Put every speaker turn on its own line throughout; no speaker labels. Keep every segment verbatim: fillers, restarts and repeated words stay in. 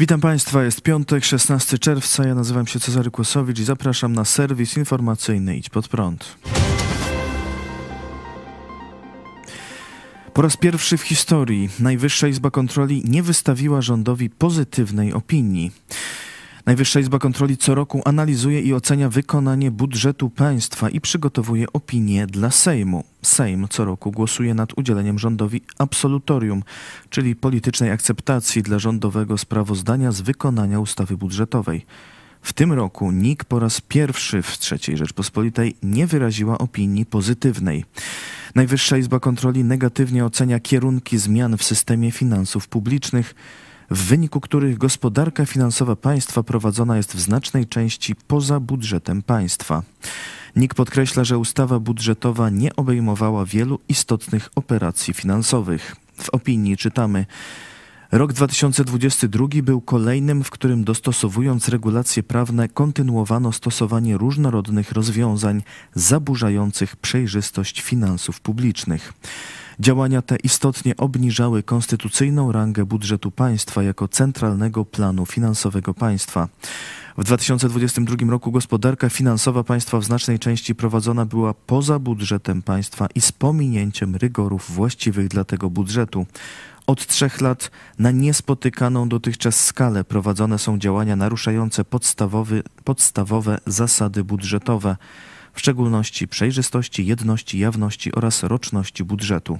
Witam Państwa, jest piątek, szesnastego czerwca, ja nazywam się Cezary Kłosowicz i zapraszam na serwis informacyjny Idź Pod Prąd. Po raz pierwszy w historii Najwyższa Izba Kontroli nie wystawiła rządowi pozytywnej opinii. Najwyższa Izba Kontroli co roku analizuje i ocenia wykonanie budżetu państwa i przygotowuje opinię dla Sejmu. Sejm co roku głosuje nad udzieleniem rządowi absolutorium, czyli politycznej akceptacji dla rządowego sprawozdania z wykonania ustawy budżetowej. W tym roku N I K po raz pierwszy w trzeciej Rzeczpospolitej nie wyraziła opinii pozytywnej. Najwyższa Izba Kontroli negatywnie ocenia kierunki zmian w systemie finansów publicznych, w wyniku których gospodarka finansowa państwa prowadzona jest w znacznej części poza budżetem państwa. N I K podkreśla, że ustawa budżetowa nie obejmowała wielu istotnych operacji finansowych. W opinii czytamy: rok dwa tysiące dwudziesty drugi był kolejnym, w którym dostosowując regulacje prawne kontynuowano stosowanie różnorodnych rozwiązań zaburzających przejrzystość finansów publicznych. Działania te istotnie obniżały konstytucyjną rangę budżetu państwa jako centralnego planu finansowego państwa. W dwa tysiące dwudziestym drugim roku gospodarka finansowa państwa w znacznej części prowadzona była poza budżetem państwa i z pominięciem rygorów właściwych dla tego budżetu. Od trzech lat na niespotykaną dotychczas skalę prowadzone są działania naruszające podstawowy, podstawowe zasady budżetowe, w szczególności przejrzystości, jedności, jawności oraz roczności budżetu.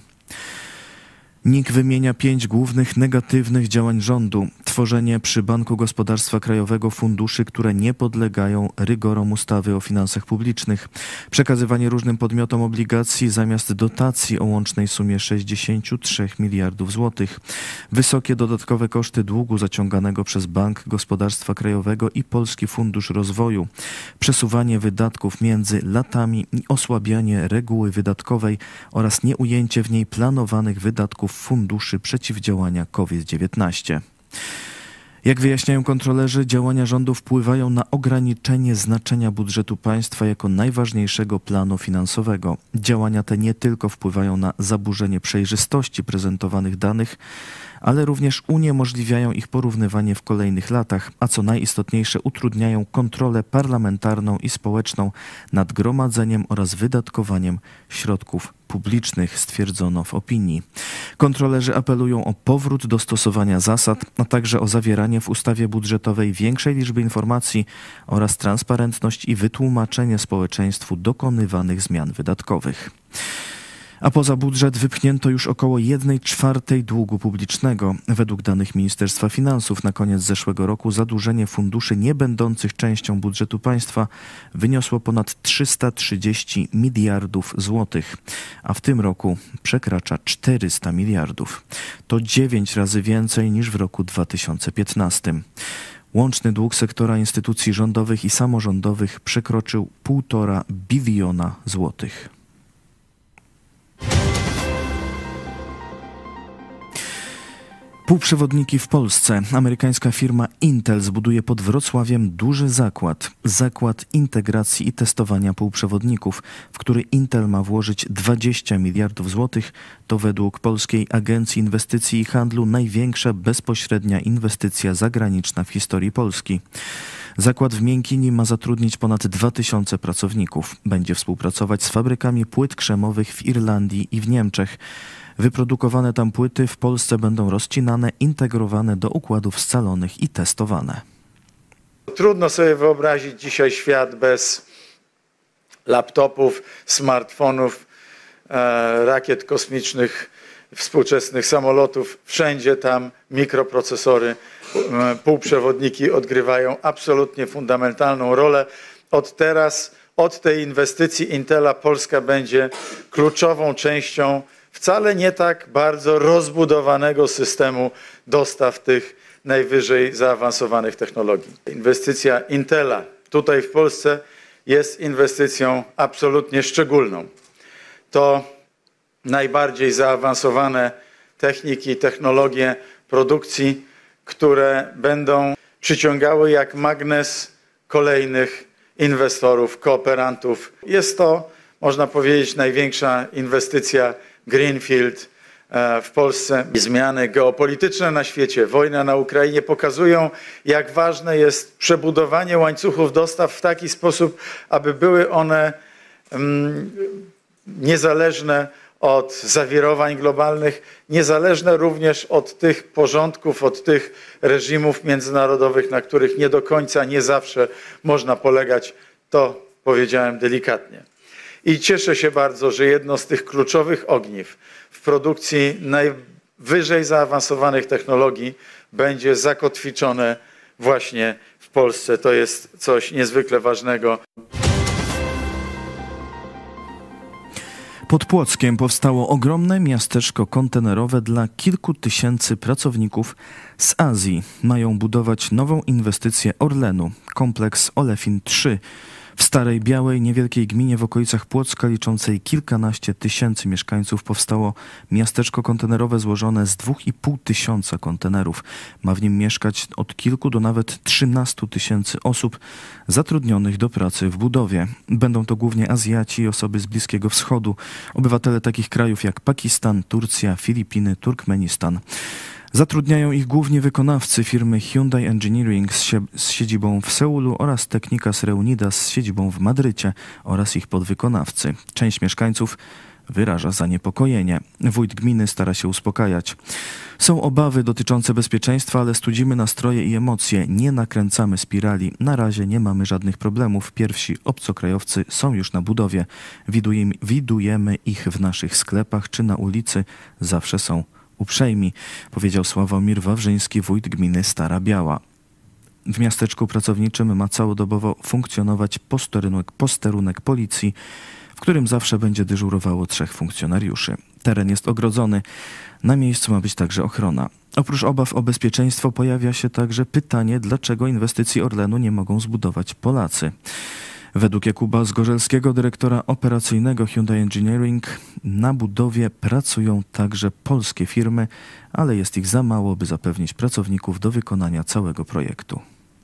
N I K wymienia pięć głównych negatywnych działań rządu. Tworzenie przy Banku Gospodarstwa Krajowego funduszy, które nie podlegają rygorom ustawy o finansach publicznych. Przekazywanie różnym podmiotom obligacji zamiast dotacji o łącznej sumie sześćdziesiąt trzy miliardów złotych. Wysokie dodatkowe koszty długu zaciąganego przez Bank Gospodarstwa Krajowego i Polski Fundusz Rozwoju. Przesuwanie wydatków między latami i osłabianie reguły wydatkowej oraz nieujęcie w niej planowanych wydatków funduszy przeciwdziałania COVID dziewiętnaście. Jak wyjaśniają kontrolerzy, działania rządu wpływają na ograniczenie znaczenia budżetu państwa jako najważniejszego planu finansowego. Działania te nie tylko wpływają na zaburzenie przejrzystości prezentowanych danych, ale również uniemożliwiają ich porównywanie w kolejnych latach, a co najistotniejsze utrudniają kontrolę parlamentarną i społeczną nad gromadzeniem oraz wydatkowaniem środków publicznych, stwierdzono w opinii. Kontrolerzy apelują o powrót do stosowania zasad, a także o zawieranie w ustawie budżetowej większej liczby informacji oraz transparentność i wytłumaczenie społeczeństwu dokonywanych zmian wydatkowych. A poza budżet wypchnięto już około jednej czwartej długu publicznego. Według danych Ministerstwa Finansów na koniec zeszłego roku zadłużenie funduszy nie będących częścią budżetu państwa wyniosło ponad trzysta trzydzieści miliardów złotych, a w tym roku przekracza czterysta miliardów. To dziewięć razy więcej niż w roku dwa tysiące piętnastym. Łączny dług sektora instytucji rządowych i samorządowych przekroczył półtora biliona złotych. Półprzewodniki w Polsce. Amerykańska firma Intel zbuduje pod Wrocławiem duży zakład. Zakład integracji i testowania półprzewodników, w który Intel ma włożyć dwadzieścia miliardów złotych. To według Polskiej Agencji Inwestycji i Handlu największa bezpośrednia inwestycja zagraniczna w historii Polski. Zakład w Miękini ma zatrudnić ponad dwa tysiące pracowników. Będzie współpracować z fabrykami płyt krzemowych w Irlandii i w Niemczech. Wyprodukowane tam płyty w Polsce będą rozcinane, integrowane do układów scalonych i testowane.
Trudno sobie wyobrazić dzisiaj świat bez laptopów, smartfonów, e, rakiet kosmicznych, współczesnych samolotów. Wszędzie tam mikroprocesory, e, półprzewodniki odgrywają absolutnie fundamentalną rolę. Od teraz, od tej inwestycji Intela Polska będzie kluczową częścią wcale nie tak bardzo rozbudowanego systemu dostaw tych najwyżej zaawansowanych technologii. Inwestycja Intela tutaj w Polsce jest inwestycją absolutnie szczególną. To najbardziej zaawansowane techniki, technologie produkcji, które będą przyciągały jak magnes kolejnych inwestorów, kooperantów. Jest to, można powiedzieć, największa inwestycja greenfield w Polsce. Zmiany geopolityczne na świecie, wojna na Ukrainie pokazują, jak ważne jest przebudowanie łańcuchów dostaw w taki sposób, aby były one um, niezależne od zawirowań globalnych, niezależne również od tych porządków, od tych reżimów międzynarodowych, na których nie do końca, nie zawsze można polegać. To powiedziałem delikatnie. I cieszę się bardzo, że jedno z tych kluczowych ogniw w produkcji najwyżej zaawansowanych technologii będzie zakotwiczone właśnie w Polsce. To jest coś niezwykle ważnego.
Pod Płockiem powstało ogromne miasteczko kontenerowe dla kilku tysięcy pracowników z Azji. Mają budować nową inwestycję Orlenu, kompleks Olefin trzy. W Starej Białej, niewielkiej gminie w okolicach Płocka, liczącej kilkanaście tysięcy mieszkańców, powstało miasteczko kontenerowe złożone z dwóch i pół tysiąca kontenerów. Ma w nim mieszkać od kilku do nawet trzynastu tysięcy osób zatrudnionych do pracy w budowie. Będą to głównie Azjaci i osoby z Bliskiego Wschodu, obywatele takich krajów jak Pakistan, Turcja, Filipiny, Turkmenistan. Zatrudniają ich głównie wykonawcy firmy Hyundai Engineering z, sie- z siedzibą w Seulu oraz Technicas Reunidas z siedzibą w Madrycie oraz ich podwykonawcy. Część mieszkańców wyraża zaniepokojenie. Wójt gminy stara się uspokajać. Są obawy dotyczące bezpieczeństwa, ale studzimy nastroje i emocje. Nie nakręcamy spirali. Na razie nie mamy żadnych problemów. Pierwsi obcokrajowcy są już na budowie. Widujemy, widujemy ich w naszych sklepach czy na ulicy. Zawsze są uprzejmi, powiedział Sławomir Wawrzyński, wójt gminy Stara Biała. W miasteczku pracowniczym ma całodobowo funkcjonować posterunek, posterunek policji, w którym zawsze będzie dyżurowało trzech funkcjonariuszy. Teren jest ogrodzony, na miejscu ma być także ochrona. Oprócz obaw o bezpieczeństwo pojawia się także pytanie, dlaczego inwestycji Orlenu nie mogą zbudować Polacy. Według Jakuba Zgorzelskiego, dyrektora operacyjnego Hyundai Engineering, na budowie pracują także polskie firmy, ale jest ich za mało, by zapewnić pracowników do wykonania całego projektu.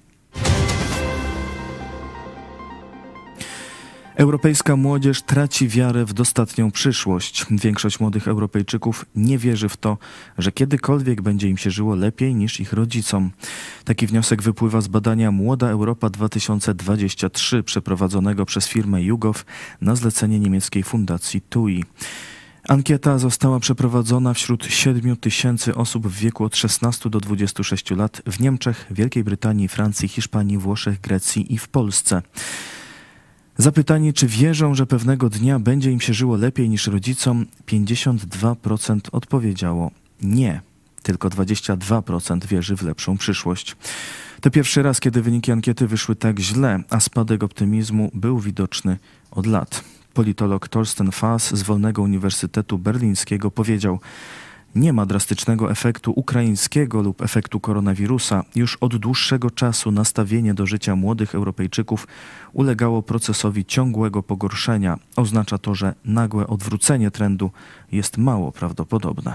Europejska młodzież traci wiarę w dostatnią przyszłość. Większość młodych Europejczyków nie wierzy w to, że kiedykolwiek będzie im się żyło lepiej niż ich rodzicom. Taki wniosek wypływa z badania Młoda Europa dwa tysiące dwadzieścia trzy przeprowadzonego przez firmę YouGov na zlecenie niemieckiej fundacji T U I. Ankieta została przeprowadzona wśród siedmiu tysięcy osób w wieku od szesnastu do dwudziestu sześciu lat w Niemczech, Wielkiej Brytanii, Francji, Hiszpanii, Włoszech, Grecji i w Polsce. Zapytani, czy wierzą, że pewnego dnia będzie im się żyło lepiej niż rodzicom, pięćdziesiąt dwa procent odpowiedziało nie. Tylko dwadzieścia dwa procent wierzy w lepszą przyszłość. To pierwszy raz, kiedy wyniki ankiety wyszły tak źle, a spadek optymizmu był widoczny od lat. Politolog Thorsten Faas z Wolnego Uniwersytetu Berlińskiego powiedział: nie ma drastycznego efektu ukraińskiego lub efektu koronawirusa. Już od dłuższego czasu nastawienie do życia młodych Europejczyków ulegało procesowi ciągłego pogorszenia. Oznacza to, że nagłe odwrócenie trendu jest mało prawdopodobne.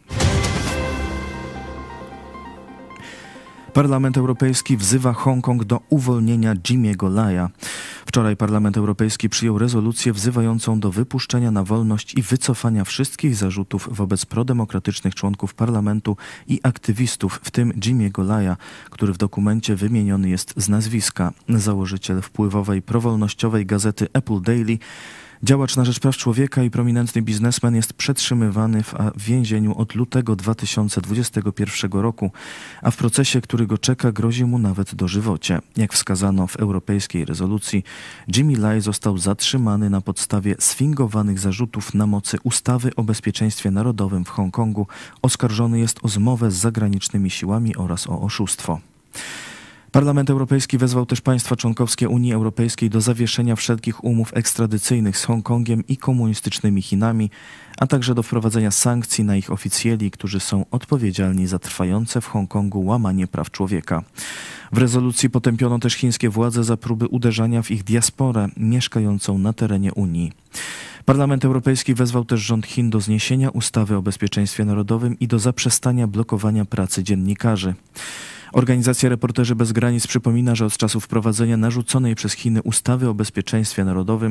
Parlament Europejski wzywa Hongkong do uwolnienia Jimmy'ego Lai'a. Wczoraj Parlament Europejski przyjął rezolucję wzywającą do wypuszczenia na wolność i wycofania wszystkich zarzutów wobec prodemokratycznych członków parlamentu i aktywistów, w tym Jimmy'ego Lai'a, który w dokumencie wymieniony jest z nazwiska. Założyciel wpływowej, prowolnościowej gazety Apple Daily, działacz na rzecz praw człowieka i prominentny biznesmen jest przetrzymywany w więzieniu od lutego dwa tysiące dwudziestego pierwszego roku, a w procesie, który go czeka, grozi mu nawet dożywocie. Jak wskazano w europejskiej rezolucji, Jimmy Lai został zatrzymany na podstawie sfingowanych zarzutów na mocy ustawy o bezpieczeństwie narodowym w Hongkongu. Oskarżony jest o zmowę z zagranicznymi siłami oraz o oszustwo. Parlament Europejski wezwał też państwa członkowskie Unii Europejskiej do zawieszenia wszelkich umów ekstradycyjnych z Hongkongiem i komunistycznymi Chinami, a także do wprowadzenia sankcji na ich oficjeli, którzy są odpowiedzialni za trwające w Hongkongu łamanie praw człowieka. W rezolucji potępiono też chińskie władze za próby uderzania w ich diasporę mieszkającą na terenie Unii. Parlament Europejski wezwał też rząd Chin do zniesienia ustawy o bezpieczeństwie narodowym i do zaprzestania blokowania pracy dziennikarzy. Organizacja Reporterzy Bez Granic przypomina, że od czasu wprowadzenia narzuconej przez Chiny ustawy o bezpieczeństwie narodowym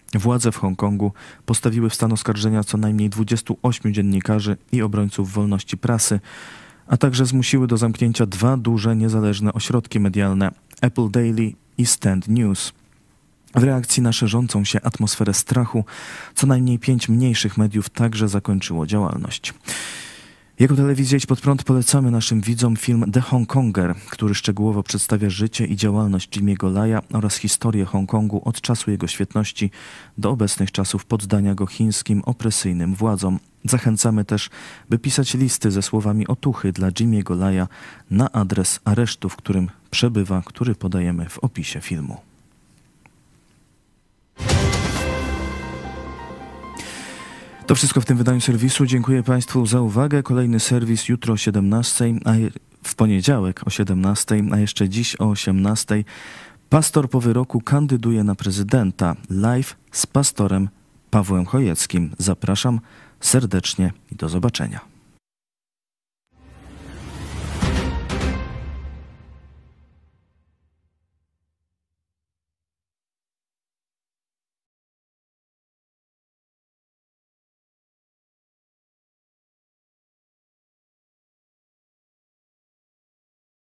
Władze w Hongkongu postawiły w stan oskarżenia co najmniej dwudziestu ośmiu dziennikarzy i obrońców wolności prasy, a także zmusiły do zamknięcia dwa duże niezależne ośrodki medialne – Apple Daily i Stand News. W reakcji na szerzącą się atmosferę strachu co najmniej pięć mniejszych mediów także zakończyło działalność. Jako telewizja Idź Pod Prąd polecamy naszym widzom film The Hongkonger, który szczegółowo przedstawia życie i działalność Jimmy'ego Laya oraz historię Hongkongu od czasu jego świetności do obecnych czasów poddania go chińskim opresyjnym władzom. Zachęcamy też, by pisać listy ze słowami otuchy dla Jimmy'ego Laya na adres aresztu, w którym przebywa, który podajemy w opisie filmu. To wszystko w tym wydaniu serwisu. Dziękuję Państwu za uwagę. Kolejny serwis jutro o siedemnastej, a w poniedziałek o siedemnastej, a jeszcze dziś o osiemnastej. Pastor po wyroku kandyduje na prezydenta. Live z pastorem Pawłem Chojeckim. Zapraszam serdecznie i do zobaczenia.